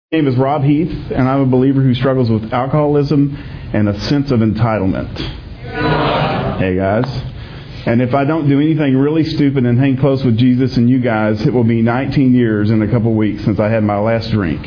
My name is Rob Heath, and I'm a believer who struggles with alcoholism and a sense of entitlement. Hey, guys. And if I don't do anything really stupid and hang close with Jesus and you guys, it will be 19 years in a couple weeks since I had my last drink.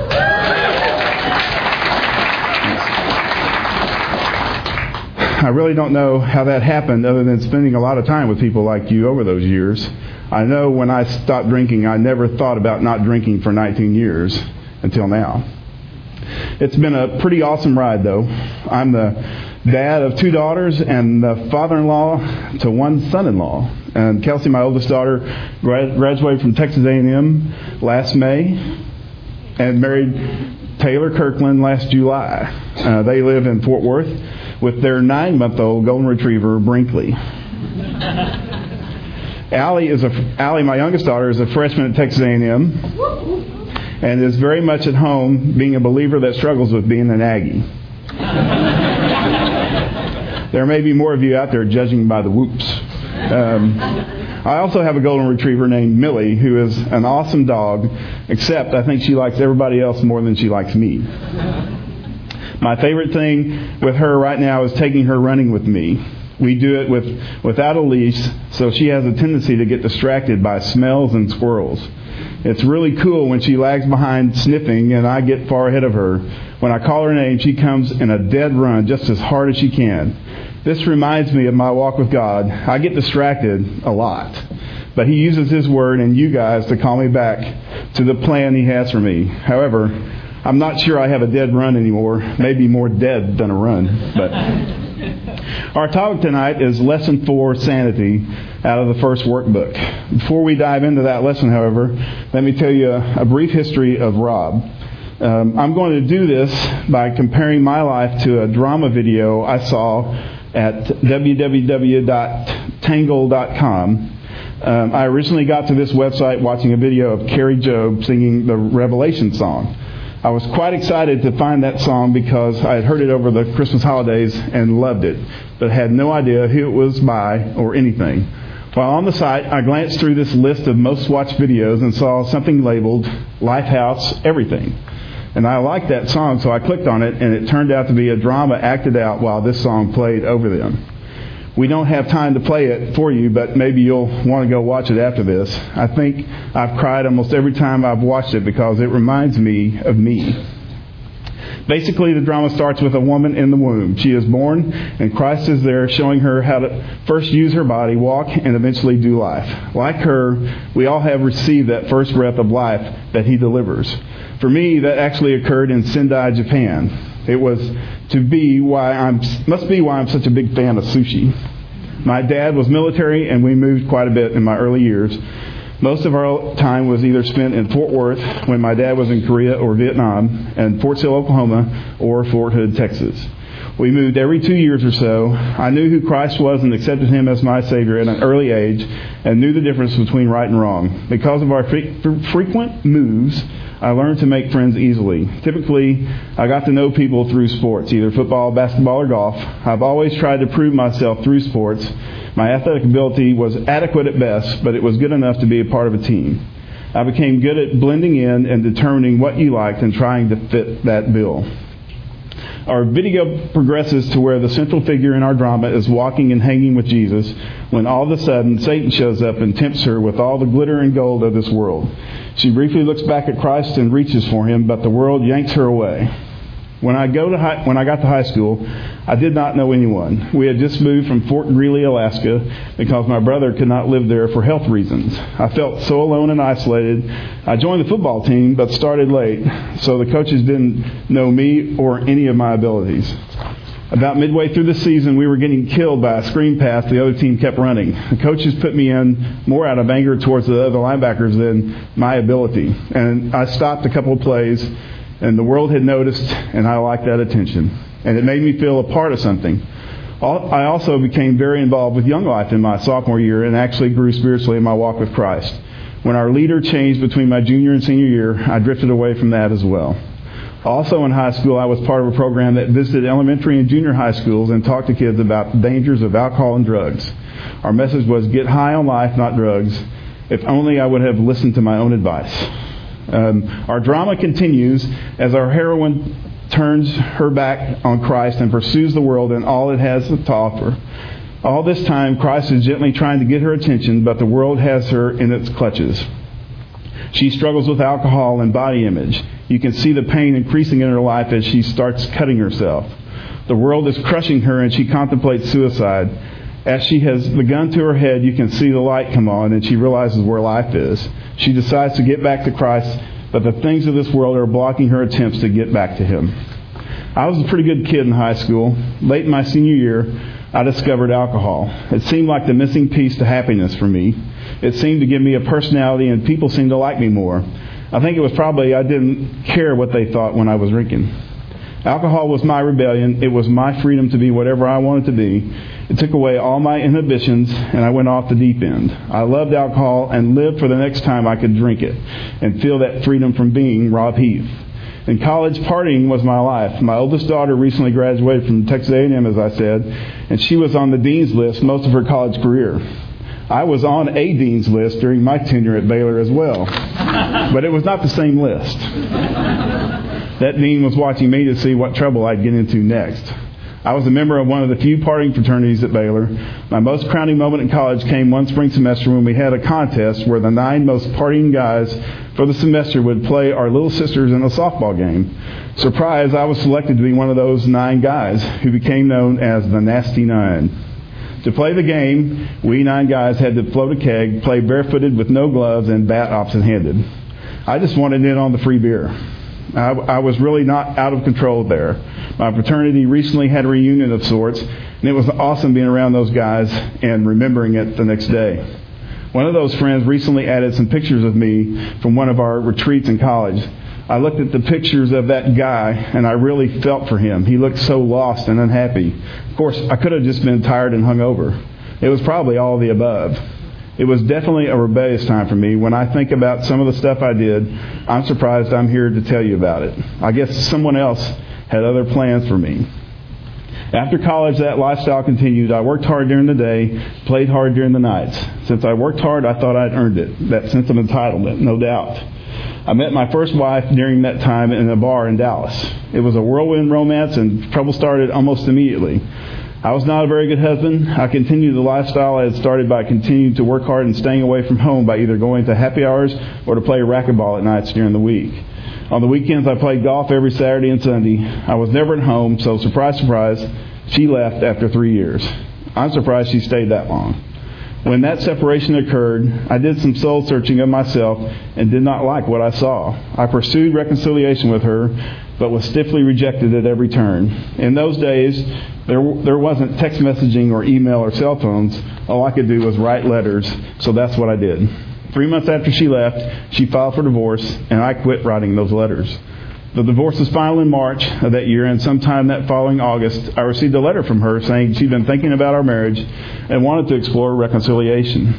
I really don't know how that happened other than spending a lot of time with people like you over those years. I know when I stopped drinking, I never thought about not drinking for 19 years until now. It's been a pretty awesome ride, though. I'm the dad of 2 daughters and the father-in-law to 1 son-in-law. And Kelsey, my oldest daughter, graduated from Texas A&M last May and married Taylor Kirkland last July. They live in Fort Worth with their 9-month-old golden retriever, Brinkley. Allie, my youngest daughter, is a freshman at Texas A&M and is very much at home being a believer that struggles with being an Aggie. There may be more of you out there judging by the whoops. I also have a golden retriever named Millie, who is an awesome dog, except I think she likes everybody else more than she likes me. My favorite thing with her right now is taking her running with me. We do it without a leash, so she has a tendency to get distracted by smells and squirrels. It's really cool when she lags behind sniffing and I get far ahead of her. When I call her name, she comes in a dead run just as hard as she can. This reminds me of my walk with God. I get distracted a lot, but He uses His Word and you guys to call me back to the plan He has for me. However, I'm not sure I have a dead run anymore. Maybe more dead than a run. But our topic tonight is Lesson 4, Sanity, out of the first workbook. Before we dive into that lesson, however, let me tell you a brief history of Rob. I'm going to do this by comparing my life to a drama video I saw at www.tangle.com. I originally got to this website watching a video of Carrie Job singing the Revelation song. I was quite excited to find that song because I had heard it over the Christmas holidays and loved it, but had no idea who it was by or anything. While on the site, I glanced through this list of most watched videos and saw something labeled Lifehouse Everything. And I liked that song, so I clicked on it, and it turned out to be a drama acted out while this song played over them. We don't have time to play it for you, but maybe you'll want to go watch it after this. I think I've cried almost every time I've watched it because it reminds me of me. Basically, the drama starts with a woman in the womb. She is born, and Christ is there showing her how to first use her body, walk, and eventually do life. Like her, we all have received that first breath of life that He delivers. For me, that actually occurred in Sendai, Japan. It must be why I'm such a big fan of sushi. My dad was military, and we moved quite a bit in my early years. Most of our time was either spent in Fort Worth when my dad was in Korea or Vietnam, and Fort Sill, Oklahoma, or Fort Hood, Texas. We moved every 2 years or so. I knew who Christ was and accepted Him as my Savior at an early age and knew the difference between right and wrong. Because of our frequent moves, I learned to make friends easily. Typically, I got to know people through sports, either football, basketball, or golf. I've always tried to prove myself through sports. My athletic ability was adequate at best, but it was good enough to be a part of a team. I became good at blending in and determining what you liked and trying to fit that bill. Our video progresses to where the central figure in our drama is walking and hanging with Jesus when all of a sudden Satan shows up and tempts her with all the glitter and gold of this world. She briefly looks back at Christ and reaches for Him, but the world yanks her away. When I got to high school, I did not know anyone. We had just moved from Fort Greely, Alaska, because my brother could not live there for health reasons. I felt so alone and isolated. I joined the football team, but started late, so the coaches didn't know me or any of my abilities. About midway through the season, we were getting killed by a screen pass the other team kept running. The coaches put me in more out of anger towards the other linebackers than my ability. And I stopped a couple of plays, and the world had noticed, and I liked that attention. And it made me feel a part of something. I also became very involved with Young Life in my sophomore year and actually grew spiritually in my walk with Christ. When our leader changed between my junior and senior year, I drifted away from that as well. Also in high school, I was part of a program that visited elementary and junior high schools and talked to kids about the dangers of alcohol and drugs. Our message was, get high on life, not drugs. If only I would have listened to my own advice. Our drama continues as our heroine turns her back on Christ and pursues the world and all it has to offer. All this time, Christ is gently trying to get her attention, but the world has her in its clutches. She struggles with alcohol and body image. You can see the pain increasing in her life as she starts cutting herself. The world is crushing her and she contemplates suicide. As she has the gun to her head, you can see the light come on and she realizes where life is. She decides to get back to Christ, but the things of this world are blocking her attempts to get back to Him. I was a pretty good kid in high school. Late in my senior year, I discovered alcohol. It seemed like the missing piece to happiness for me. It seemed to give me a personality and people seemed to like me more. I think it was probably I didn't care what they thought when I was drinking. Alcohol was my rebellion. It was my freedom to be whatever I wanted to be. It took away all my inhibitions and I went off the deep end. I loved alcohol and lived for the next time I could drink it and feel that freedom from being Rob Heath. In college, partying was my life. My oldest daughter recently graduated from Texas A&M, as I said, and she was on the dean's list most of her college career. I was on a dean's list during my tenure at Baylor as well, but it was not the same list. That dean was watching me to see what trouble I'd get into next. I was a member of one of the few partying fraternities at Baylor. My most crowning moment in college came one spring semester when we had a contest where the 9 most partying guys for the semester would play our little sisters in a softball game. Surprise, I was selected to be one of those 9 guys who became known as the Nasty 9. To play the game, we 9 guys had to float a keg, play barefooted with no gloves, and bat opposite-handed. I just wanted in on the free beer. I was really not out of control there. My fraternity recently had a reunion of sorts, and it was awesome being around those guys and remembering it the next day. One of those friends recently added some pictures of me from one of our retreats in college. I looked at the pictures of that guy, and I really felt for him. He looked so lost and unhappy. Of course, I could have just been tired and hungover. It was probably all of the above. It was definitely a rebellious time for me. When I think about some of the stuff I did, I'm surprised I'm here to tell you about it. I guess someone else had other plans for me. After college, that lifestyle continued. I worked hard during the day, played hard during the nights. Since I worked hard, I thought I'd earned it. That sense of entitlement, no doubt. I met my first wife during that time in a bar in Dallas. It was a whirlwind romance, and trouble started almost immediately. I was not a very good husband. I continued the lifestyle I had started by continuing to work hard and staying away from home by either going to happy hours or to play racquetball at nights during the week. On the weekends, I played golf every Saturday and Sunday. I was never at home, so surprise, surprise, she left after 3 years. I'm surprised she stayed that long. When that separation occurred, I did some soul searching of myself and did not like what I saw. I pursued reconciliation with her, but was stiffly rejected at every turn. In those days, there wasn't text messaging or email or cell phones. All I could do was write letters, so that's what I did. 3 months after she left, she filed for divorce, and I quit writing those letters. The divorce was final in March of that year, and sometime that following August, I received a letter from her saying she'd been thinking about our marriage and wanted to explore reconciliation.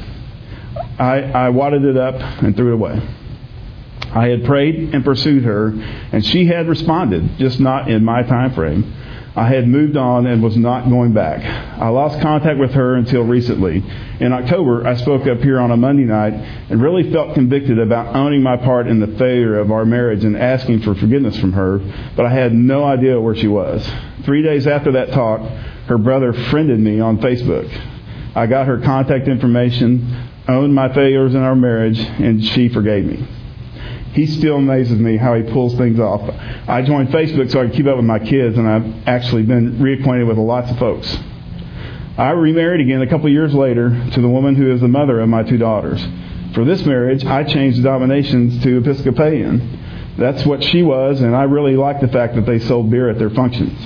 I wadded it up and threw it away. I had prayed and pursued her, and she had responded, just not in my time frame. I had moved on and was not going back. I lost contact with her until recently. In October, I spoke up here on a Monday night and really felt convicted about owning my part in the failure of our marriage and asking for forgiveness from her, but I had no idea where she was. 3 days after that talk, her brother friended me on Facebook. I got her contact information, owned my failures in our marriage, and she forgave me. He still amazes me how he pulls things off. I joined Facebook so I could keep up with my kids, and I've actually been reacquainted with lots of folks. I remarried again a couple of years later to the woman who is the mother of my 2 daughters. For this marriage, I changed denominations to Episcopalian. That's what she was, and I really liked the fact that they sold beer at their functions.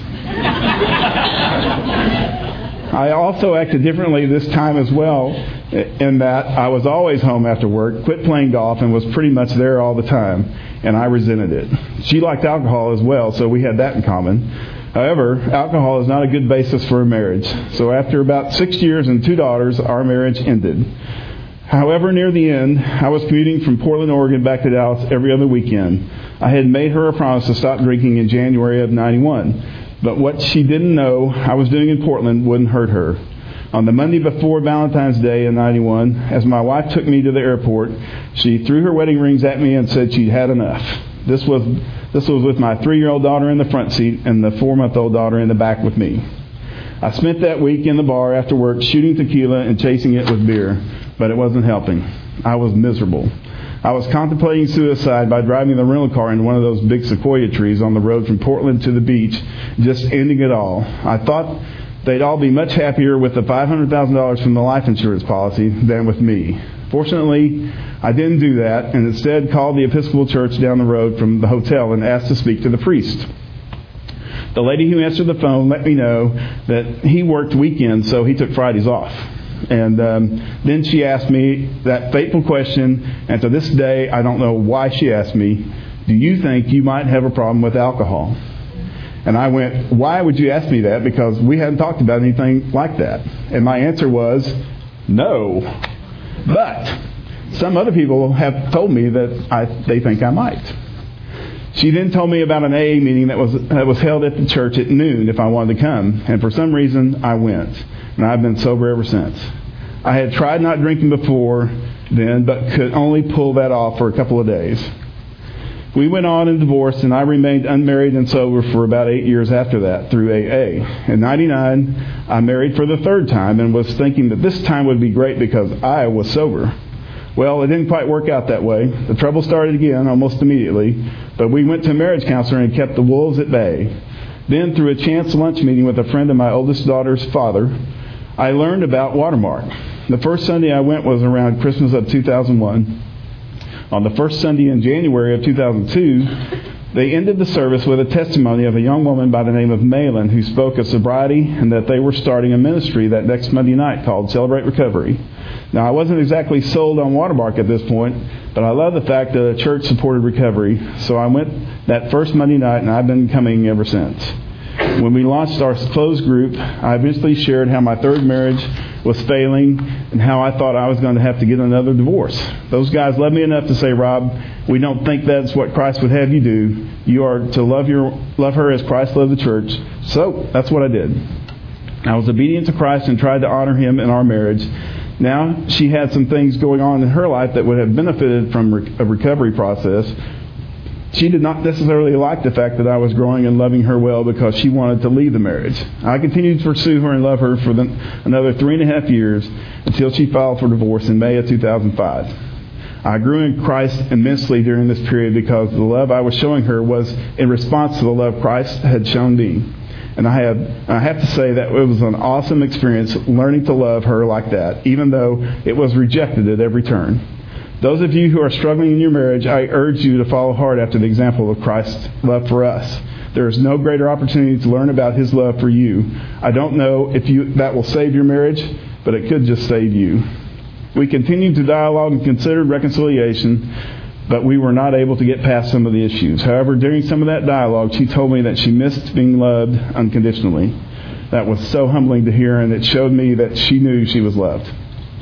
I also acted differently this time as well, in that I was always home after work, quit playing golf, and was pretty much there all the time, and I resented it. She liked alcohol as well, so we had that in common. However, alcohol is not a good basis for a marriage, so after about 6 years and 2 daughters, our marriage ended. However, near the end, I was commuting from Portland, Oregon back to Dallas every other weekend. I had made her a promise to stop drinking in January of '91. But what she didn't know I was doing in Portland wouldn't hurt her. On the Monday before Valentine's Day in 91, as my wife took me to the airport, she threw her wedding rings at me and said she'd had enough. This was with my 3-year-old daughter in the front seat and the 4-month-old daughter in the back with me. I spent that week in the bar after work shooting tequila and chasing it with beer, but it wasn't helping. I was miserable. I was contemplating suicide by driving the rental car into one of those big sequoia trees on the road from Portland to the beach, just ending it all. I thought they'd all be much happier with the $500,000 from the life insurance policy than with me. Fortunately, I didn't do that and instead called the Episcopal Church down the road from the hotel and asked to speak to the priest. The lady who answered the phone let me know that he worked weekends, so he took Fridays off. And then she asked me that fateful question, and to this day, I don't know why she asked me, do you think you might have a problem with alcohol? And I went, why would you ask me that? Because we hadn't talked about anything like that. And my answer was, no. But some other people have told me that they think I might. She then told me about an AA meeting that was held at the church at noon if I wanted to come. And for some reason, I went. And I've been sober ever since. I had tried not drinking before then, but could only pull that off for a couple of days. We went on and divorced, and I remained unmarried and sober for about 8 years after that through AA. In 99, I married for the 3rd time and was thinking that this time would be great because I was sober. Well, it didn't quite work out that way. The trouble started again almost immediately, but we went to a marriage counselor and kept the wolves at bay. Then, through a chance lunch meeting with a friend of my oldest daughter's father, I learned about Watermark. The first Sunday I went was around Christmas of 2001. On the first Sunday in January of 2002, they ended the service with a testimony of a young woman by the name of Malin who spoke of sobriety and that they were starting a ministry that next Monday night called Celebrate Recovery. Now, I wasn't exactly sold on Watermark at this point, but I love the fact that the church supported recovery, so I went that first Monday night, and I've been coming ever since. When we launched our closed group, I eventually shared how my 3rd marriage was failing and how I thought I was going to have to get another divorce. Those guys loved me enough to say, Rob, we don't think that's what Christ would have you do. You are to love her as Christ loved the church. So that's what I did. I was obedient to Christ and tried to honor him in our marriage. Now, she had some things going on in her life that would have benefited from a recovery process. She did not necessarily like the fact that I was growing and loving her well because she wanted to leave the marriage. I continued to pursue her and love her for another 3.5 years until she filed for divorce in May of 2005. I grew in Christ immensely during this period because the love I was showing her was in response to the love Christ had shown me. And I have to say that it was an awesome experience learning to love her like that, even though it was rejected at every turn. Those of you who are struggling in your marriage, I urge you to follow hard after the example of Christ's love for us. There is no greater opportunity to learn about his love for you. I don't know if that will save your marriage, but it could just save you. We continued to dialogue and considered reconciliation, but we were not able to get past some of the issues. However, during some of that dialogue, she told me that she missed being loved unconditionally. That was so humbling to hear, and it showed me that she knew she was loved.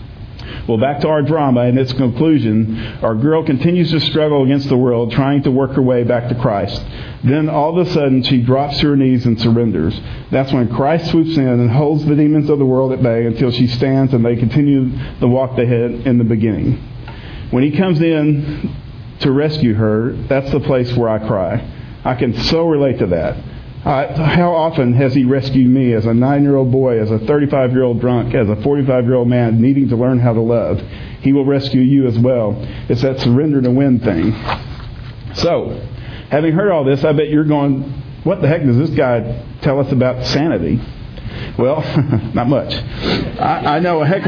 Well, back to our drama and its conclusion. Our girl continues to struggle against the world, trying to work her way back to Christ. Then, all of a sudden, she drops to her knees and surrenders. That's when Christ swoops in and holds the demons of the world at bay until she stands and they continue the walk they had in the beginning. When he comes in to rescue her, that's the place where I cry. I can so relate to that. How often has he rescued me as a 9-year-old boy, as a 35-year-old drunk, as a 45-year-old man needing to learn how to love? He will rescue you as well. It's that surrender to win thing. So, having heard all this, I bet you're going, what the heck does this guy tell us about sanity? Well, not much. I know a heck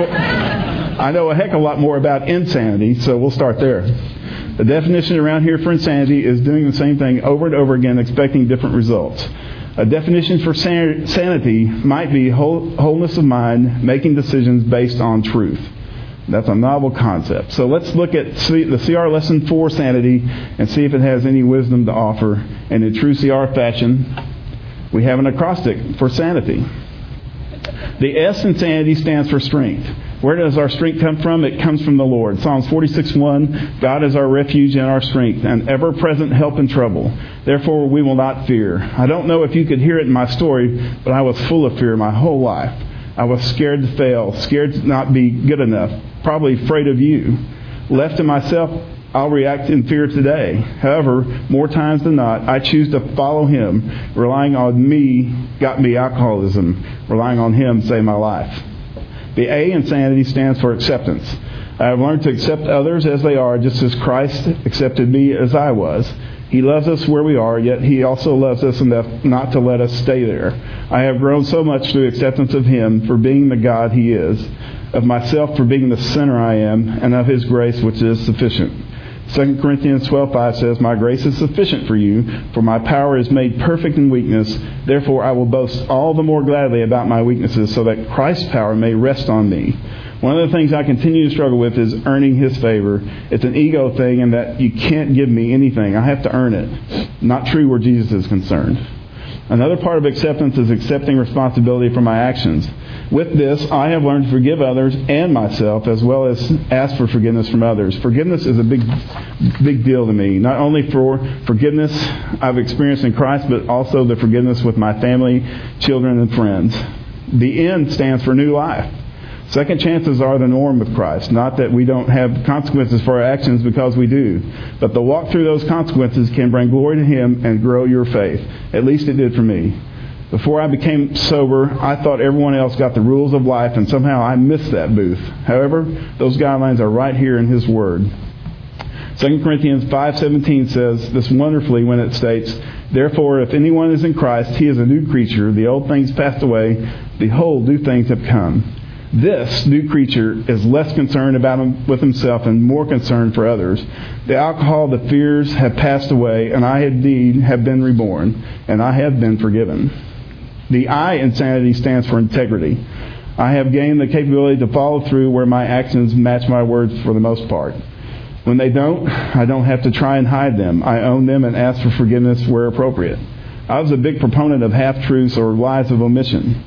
of a lot more about insanity, so we'll start there. The definition around here for insanity is doing the same thing over and over again, expecting different results. A definition for sanity might be wholeness of mind, making decisions based on truth. That's a novel concept. So let's look at the CR Lesson 4, Sanity, and see if it has any wisdom to offer. And in true CR fashion, we have an acrostic for sanity. The S in sanity stands for strength. Where does our strength come from? It comes from the Lord. Psalms 46:1, God is our refuge and our strength, an ever-present help in trouble. Therefore, we will not fear. I don't know if you could hear it in my story, but I was full of fear my whole life. I was scared to fail, scared to not be good enough, probably afraid of you. Left to myself, I'll react in fear today. However, more times than not, I choose to follow Him. Relying on me got me alcoholism. Relying on Him saved my life. The A in sanity stands for acceptance. I have learned to accept others as they are, just as Christ accepted me as I was. He loves us where we are, yet He also loves us enough not to let us stay there. I have grown so much through acceptance of Him for being the God He is, of myself for being the sinner I am, and of His grace which is sufficient. 2 Corinthians 12:5 says, My grace is sufficient for you, for my power is made perfect in weakness. Therefore I will boast all the more gladly about my weaknesses, so that Christ's power may rest on me. One of the things I continue to struggle with is earning His favor. It's an ego thing in that you can't give me anything. I have to earn it. Not true where Jesus is concerned. Another part of acceptance is accepting responsibility for my actions. With this, I have learned to forgive others and myself, as well as ask for forgiveness from others. Forgiveness is a big deal to me. Not only for forgiveness I've experienced in Christ, but also the forgiveness with my family, children, and friends. The N stands for new life. Second chances are the norm with Christ. Not that we don't have consequences for our actions, because we do. But the walk through those consequences can bring glory to Him and grow your faith. At least it did for me. Before I became sober, I thought everyone else got the rules of life, and somehow I missed that booth. However, those guidelines are right here in His Word. 2 Corinthians 5:17 says this wonderfully when it states, Therefore, if anyone is in Christ, he is a new creature. The old things passed away. Behold, new things have come. This new creature is less concerned with himself and more concerned for others. The alcohol, the fears have passed away, and I indeed have been reborn, and I have been forgiven. The I in sanity stands for integrity. I have gained the capability to follow through where my actions match my words for the most part. When they don't, I don't have to try and hide them. I own them and ask for forgiveness where appropriate. I was a big proponent of half-truths or lies of omission.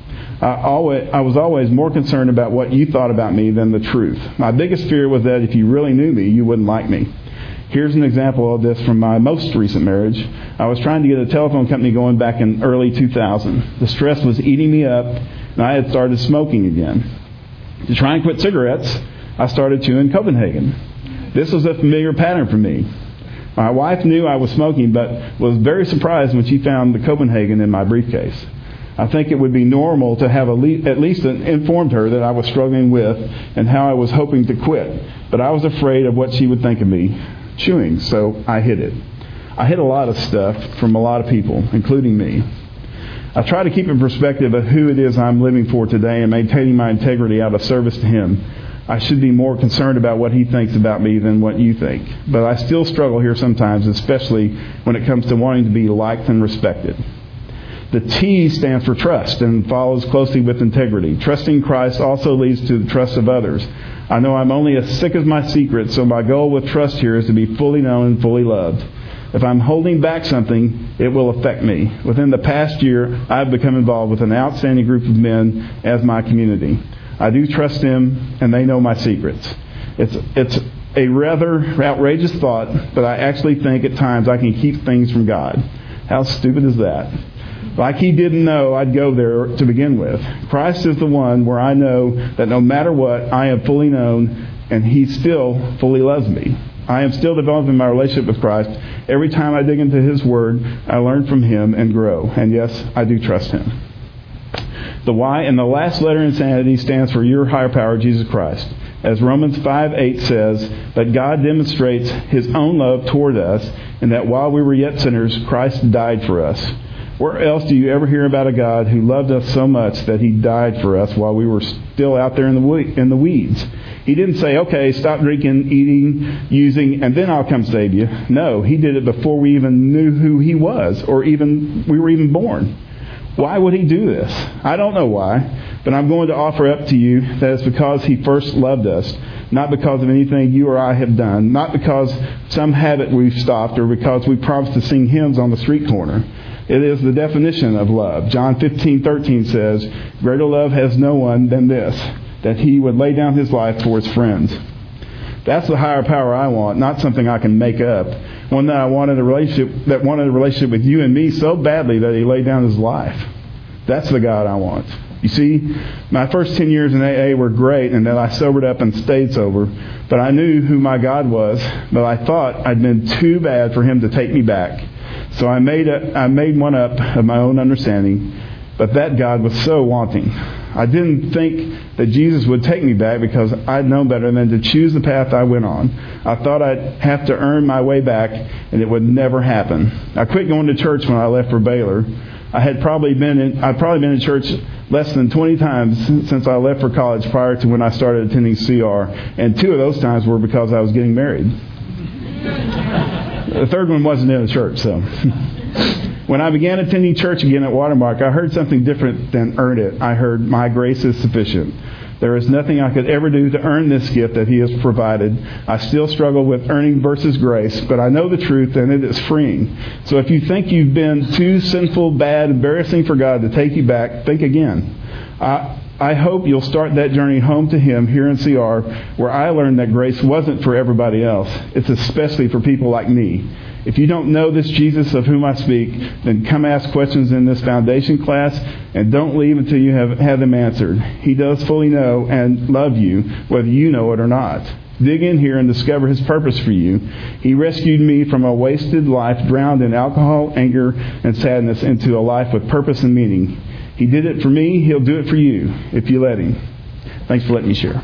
I was always more concerned about what you thought about me than the truth. My biggest fear was that if you really knew me, you wouldn't like me. Here's an example of this from my most recent marriage. I was trying to get a telephone company going back in early 2000. The stress was eating me up, and I had started smoking again. To try and quit cigarettes, I started chewing Copenhagen. This was a familiar pattern for me. My wife knew I was smoking, but was very surprised when she found the Copenhagen in my briefcase. I think it would be normal to have at least informed her that I was struggling with and how I was hoping to quit. But I was afraid of what she would think of me chewing, so I hid it. I hid a lot of stuff from a lot of people, including me. I try to keep in perspective of who it is I'm living for today and maintaining my integrity out of service to Him. I should be more concerned about what He thinks about me than what you think. But I still struggle here sometimes, especially when it comes to wanting to be liked and respected. The T stands for trust and follows closely with integrity. Trusting Christ also leads to the trust of others. I know I'm only as sick as my secret, so my goal with trust here is to be fully known and fully loved. If I'm holding back something, it will affect me. Within the past year, I've become involved with an outstanding group of men as my community. I do trust them, and they know my secrets. It's a rather outrageous thought, but I actually think at times I can keep things from God. How stupid is that? Like He didn't know I'd go there to begin with. Christ is the one where I know that no matter what, I am fully known, and He still fully loves me. I am still developing my relationship with Christ. Every time I dig into His Word, I learn from Him and grow. And yes, I do trust Him. The Y and the last letter in sanity stands for your higher power, Jesus Christ. As Romans 5:8 says, that God demonstrates His own love toward us, and that while we were yet sinners, Christ died for us. Where else do you ever hear about a God who loved us so much that He died for us while we were still out there in the weeds? He didn't say, okay, stop drinking, eating, using, and then I'll come save you. No, He did it before we even knew who He was, or even we were even born. Why would He do this? I don't know why, but I'm going to offer up to you that it's because He first loved us, not because of anything you or I have done, not because some habit we've stopped, or because we promised to sing hymns on the street corner. It is the definition of love. John 15:13 says, greater love has no one than this, that He would lay down His life for His friends. That's the higher power I want, not something I can make up. One that wanted a relationship with you and me so badly that He laid down His life. That's the God I want. You see, my first 10 years in AA were great, and then I sobered up and stayed sober. But I knew who my God was, but I thought I'd been too bad for him to take me back. So I made one up of my own understanding, but that God was so wanting. I didn't think that Jesus would take me back because I'd known better than to choose the path I went on. I thought I'd have to earn my way back, and it would never happen. I quit going to church when I left for Baylor. I'd probably been in church less than 20 times since I left for college prior to when I started attending CR, and 2 of those times were because I was getting married. The third one wasn't in a church, so. When I began attending church again at Watermark, I heard something different than earn it. I heard, my grace is sufficient. There is nothing I could ever do to earn this gift that he has provided. I still struggle with earning versus grace, but I know the truth and it is freeing. So if you think you've been too sinful, bad, embarrassing for God to take you back, think again. I hope you'll start that journey home to him here in CR, where I learned that grace wasn't for everybody else. It's especially for people like me. If you don't know this Jesus of whom I speak, then come ask questions in this foundation class, and don't leave until you have them answered. He does fully know and love you, whether you know it or not. Dig in here and discover his purpose for you. He rescued me from a wasted life drowned in alcohol, anger, and sadness into a life with purpose and meaning. He did it for me. He'll do it for you if you let him. Thanks for letting me share.